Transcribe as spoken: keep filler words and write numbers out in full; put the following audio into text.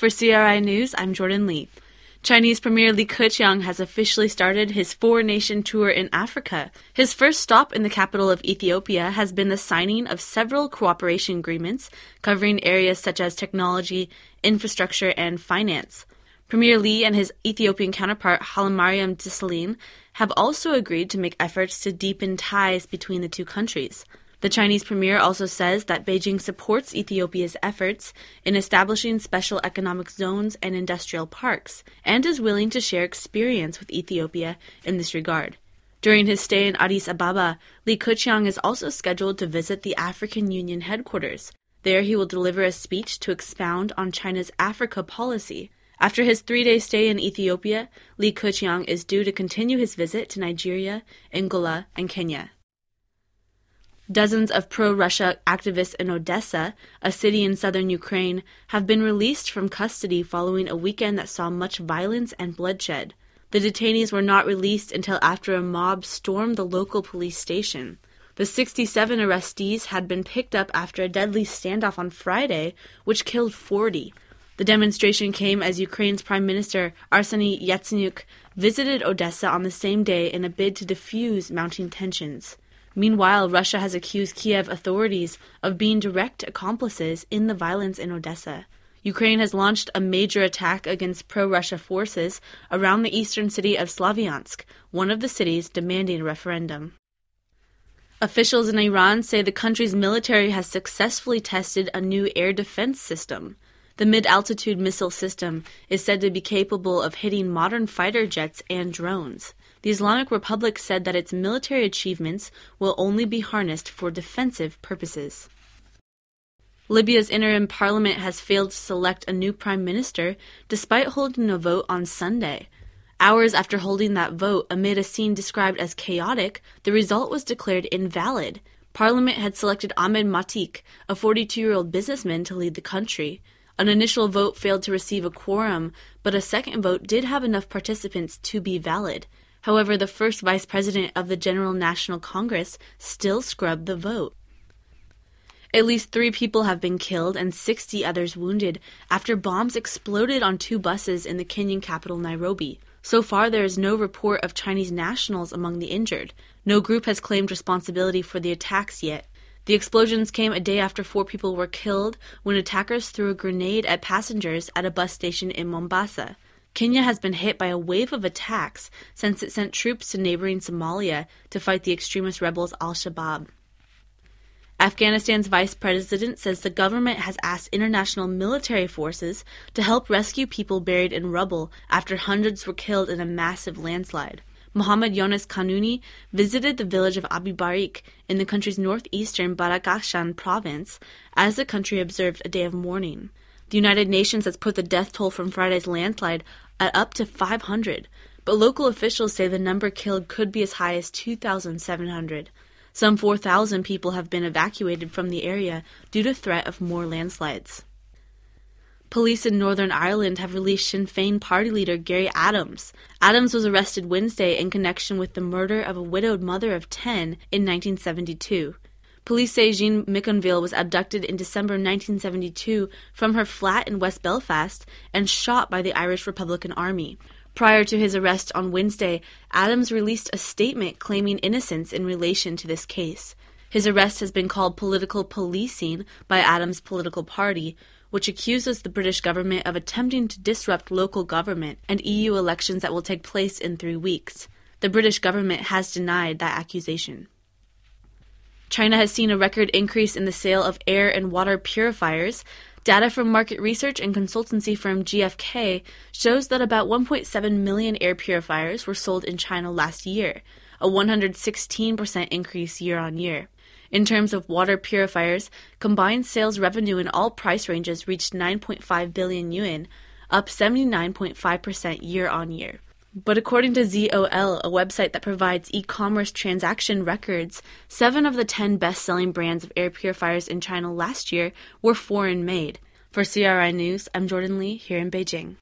For C R I News, I'm Jordan Lee. Chinese Premier Li Keqiang has officially started his four-nation tour in Africa. His first stop in the capital of Ethiopia has been the signing of several cooperation agreements covering areas such as technology, infrastructure, and finance. Premier Li and his Ethiopian counterpart Hailemariam Desalegn have also agreed to make efforts to deepen ties between the two countries. The Chinese premier also says that Beijing supports Ethiopia's efforts in establishing special economic zones and industrial parks, and is willing to share experience with Ethiopia in this regard. During his stay in Addis Ababa, Li Keqiang is also scheduled to visit the African Union headquarters. There he will deliver a speech to expound on China's Africa policy. After his three-day stay in Ethiopia, Li Keqiang is due to continue his visit to Nigeria, Angola, and Kenya. Dozens of pro-Russia activists in Odessa, a city in southern Ukraine, have been released from custody following a weekend that saw much violence and bloodshed. The detainees were not released until after a mob stormed the local police station. The sixty-seven arrestees had been picked up after a deadly standoff on Friday, which killed forty. The demonstration came as Ukraine's Prime Minister Arseniy Yatsenyuk visited Odessa on the same day in a bid to defuse mounting tensions. Meanwhile, Russia has accused Kiev authorities of being direct accomplices in the violence in Odessa. Ukraine has launched a major attack against pro-Russia forces around the eastern city of Slavyansk, one of the cities demanding a referendum. Officials in Iran say the country's military has successfully tested a new air defense system. The mid-altitude missile system is said to be capable of hitting modern fighter jets and drones. The Islamic Republic said that its military achievements will only be harnessed for defensive purposes. Libya's interim parliament has failed to select a new prime minister despite holding a vote on Sunday. Hours after holding that vote, amid a scene described as chaotic, the result was declared invalid. Parliament had selected Ahmed Matik, a forty-two-year-old businessman, to lead the country. An initial vote failed to receive a quorum, but a second vote did have enough participants to be valid. However, the first vice president of the General National Congress still scrubbed the vote. At least three people have been killed and sixty others wounded after bombs exploded on two buses in the Kenyan capital Nairobi. So far, there is no report of Chinese nationals among the injured. No group has claimed responsibility for the attacks yet. The explosions came a day after four people were killed when attackers threw a grenade at passengers at a bus station in Mombasa. Kenya has been hit by a wave of attacks since it sent troops to neighboring Somalia to fight the extremist rebels Al-Shabaab. Afghanistan's vice president says the government has asked international military forces to help rescue people buried in rubble after hundreds were killed in a massive landslide. Mohammad Yunus Kanuni visited the village of Abi Barik in the country's northeastern Badakhshan province as the country observed a day of mourning. The United Nations has put the death toll from Friday's landslide at up to five hundred, but local officials say the number killed could be as high as two thousand seven hundred. Some four thousand people have been evacuated from the area due to threat of more landslides. Police in Northern Ireland have released Sinn Féin party leader Gary Adams. Adams was arrested Wednesday in connection with the murder of a widowed mother of ten in nineteen seventy-two. Police say Jean Miconville was abducted in December nineteen seventy-two from her flat in West Belfast and shot by the Irish Republican Army. Prior to his arrest on Wednesday, Adams released a statement claiming innocence in relation to this case. His arrest has been called political policing by Adams' political party, which accuses the British government of attempting to disrupt local government and E U elections that will take place in three weeks. The British government has denied that accusation. China has seen a record increase in the sale of air and water purifiers. Data from market research and consultancy firm G F K shows that about one point seven million air purifiers were sold in China last year, a one hundred sixteen percent increase year on year. In terms of water purifiers, combined sales revenue in all price ranges reached nine point five billion yuan, up seventy-nine point five percent year on year. But according to Z O L, a website that provides e-commerce transaction records, seven of the ten best-selling brands of air purifiers in China last year were foreign-made. For C R I News, I'm Jordan Lee, here in Beijing.